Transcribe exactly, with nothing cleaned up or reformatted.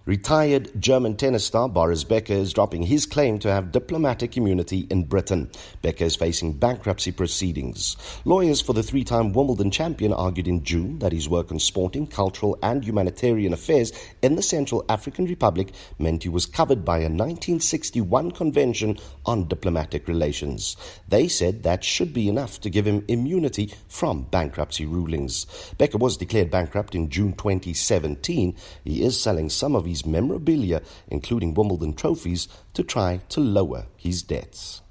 Retired German tennis star Boris Becker is dropping his claim to have diplomatic immunity in Britain. Becker is facing bankruptcy proceedings. Lawyers for the three-time Wimbledon champion argued in June that his work on sporting, cultural and humanitarian affairs in the Central African Republic meant he was covered by a nineteen sixty-one Convention on Diplomatic Relations. They said that should be enough to give him immunity from bankruptcy rulings. Becker was declared bankrupt in June twenty seventeen. He is selling some of his memorabilia, including Wimbledon trophies, to try to lower his debts.